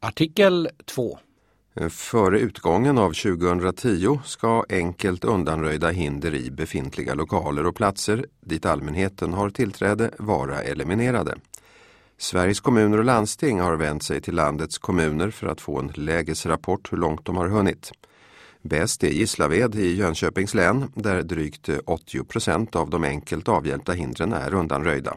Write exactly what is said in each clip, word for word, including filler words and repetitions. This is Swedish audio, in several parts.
Artikel två. Före utgången av tjugohundratio ska enkelt undanröjda hinder i befintliga lokaler och platser dit allmänheten har tillträde vara eliminerade. Sveriges kommuner och landsting har vänt sig till landets kommuner för att få en lägesrapport hur långt de har hunnit. Bäst är Gislaved i Jönköpings län där drygt åttio procent av de enkelt avhjälpta hindren är undanröjda.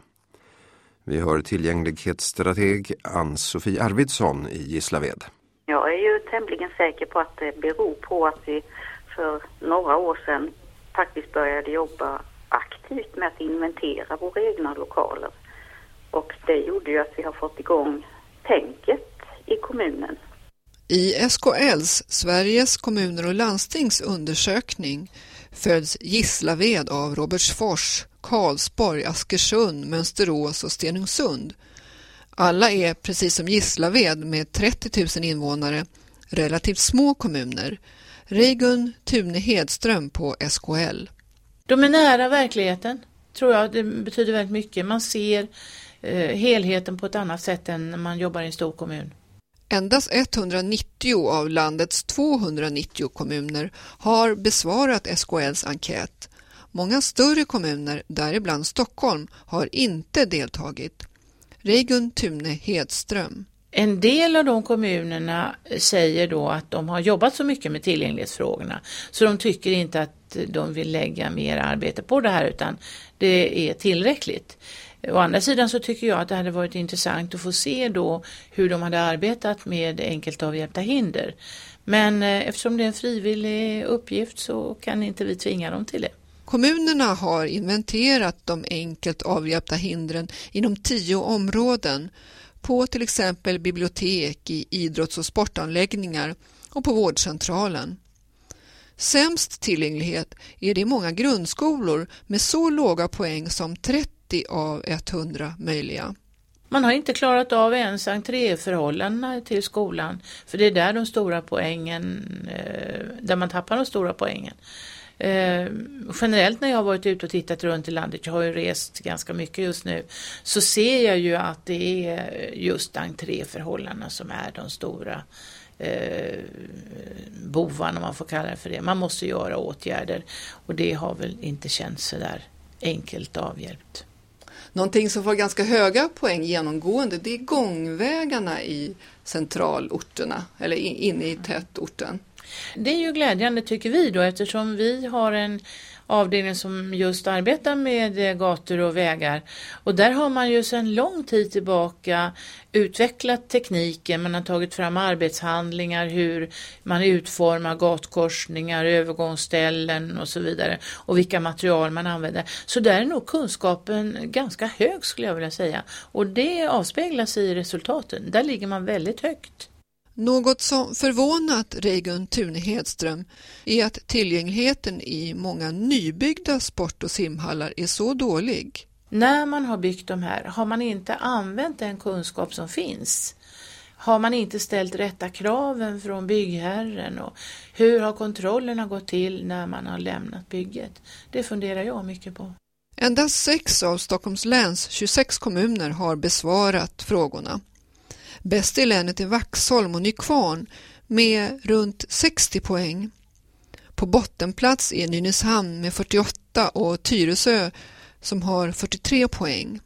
Vi hör tillgänglighetsstrateg Ann-Sofie Arvidsson i Gislaved. Jag är ju tämligen säker på att det beror på att vi för några år sedan faktiskt började jobba aktivt med att inventera våra egna lokaler. Och det gjorde ju att vi har fått igång tänket i kommunen. I S K L:s, Sveriges kommuner och landstings undersökning följs Gislaved av Robertsfors, Karlsborg, Askersund, Mönsterås och Stenungsund. Alla är, precis som Gislaved med trettio tusen invånare, relativt små kommuner. Regun Tune Hedström på S K L. De är nära verkligheten, tror jag. Det betyder väldigt mycket. Man ser eh, helheten på ett annat sätt än när man jobbar i en stor kommun. Endast etthundranittio av landets tvåhundranittio kommuner har besvarat S K L:s enkät. Många större kommuner, däribland Stockholm, har inte deltagit. Regun Tune Hedström. En del av de kommunerna säger då att de har jobbat så mycket med tillgänglighetsfrågorna så de tycker inte att de vill lägga mer arbete på det här utan det är tillräckligt. Å andra sidan så tycker jag att det hade varit intressant att få se då hur de hade arbetat med enkelt avhjälpta hinder. Men eftersom det är en frivillig uppgift så kan inte vi tvinga dem till det. Kommunerna har inventerat de enkelt avhjälpta hindren inom tio områden på till exempel bibliotek, i idrotts- och sportanläggningar och på vårdcentralen. Sämst tillgänglighet är det i många grundskolor med så låga poäng som trettio av hundra möjliga. Man har inte klarat av ens entréförhållandena till skolan för det är där de stora poängen, där man tappar de stora poängen. Eh, generellt när jag har varit ute och tittat runt i landet, jag har ju rest ganska mycket just nu, så ser jag ju att det är just entréförhållandena som är de stora eh, bovarna, om man får kalla det för det. Man måste göra åtgärder och det har väl inte känts så där enkelt avhjälpt. Någonting som får ganska höga poäng genomgående, det är gångvägarna i centralorterna eller inne i tätorten. Det är ju glädjande tycker vi då eftersom vi har en avdelning som just arbetar med gator och vägar. Och där har man ju sedan lång tid tillbaka utvecklat tekniken. Man har tagit fram arbetshandlingar, hur man utformar gatkorsningar, övergångsställen och så vidare. Och vilka material man använder. Så där är nog kunskapen ganska hög skulle jag vilja säga. Och det avspeglas i resultaten. Där ligger man väldigt högt. Något som förvånat Regun Tune Hedström är att tillgängligheten i många nybyggda sport- och simhallar är så dålig. När man har byggt de här har man inte använt den kunskap som finns. Har man inte ställt rätta kraven från byggherren och hur har kontrollerna gått till när man har lämnat bygget? Det funderar jag mycket på. Endast sex av Stockholms läns tjugosex kommuner har besvarat frågorna. Bäst i länet är Vaxholm och Nykvarn med runt sextio poäng. På bottenplats är Nynäshamn med fyrtioåtta och Tyresö som har fyrtiotre poäng.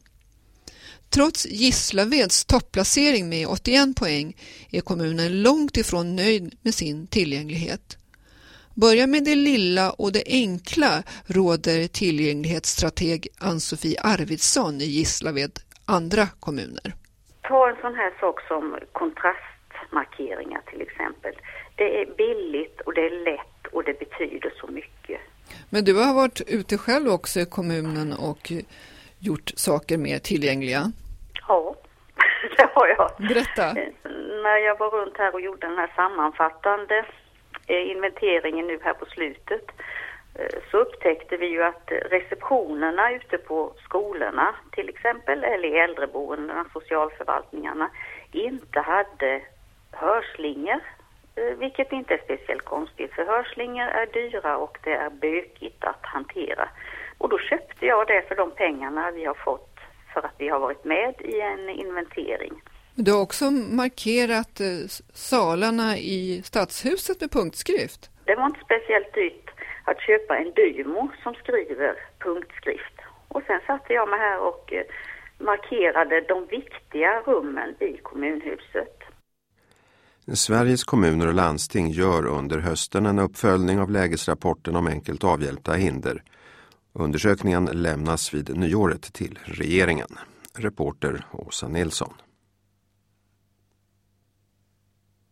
Trots Gislaveds topplacering med åttioen poäng är kommunen långt ifrån nöjd med sin tillgänglighet. Börja med det lilla och det enkla råder tillgänglighetsstrateg Ann-Sofie Arvidsson i Gislaved andra kommuner. Ta en sån här sak som kontrastmarkeringar till exempel. Det är billigt och det är lätt och det betyder så mycket. Men du har varit ute själv också i kommunen och gjort saker mer tillgängliga? Ja, det har jag. Berätta. När jag var runt här och gjorde den här sammanfattande inventeringen nu här på slutet så upptäckte vi ju att receptionerna ute på skolorna till exempel eller i äldreboendena, socialförvaltningarna inte hade hörslingor, vilket inte är speciellt konstigt för hörslingor är dyra och det är bökigt att hantera. Och då köpte jag det för de pengarna vi har fått för att vi har varit med i en inventering. Du har också markerat salarna i Stadshuset med punktskrift. Det var inte speciellt dyrt att köpa en Dymo som skriver punktskrift. Och sen satte jag mig här och markerade de viktiga rummen i kommunhuset. Sveriges kommuner och landsting gör under hösten en uppföljning av lägesrapporten om enkelt avhjälpta hinder. Undersökningen lämnas vid nyåret till regeringen. Reporter Åsa Nilsson.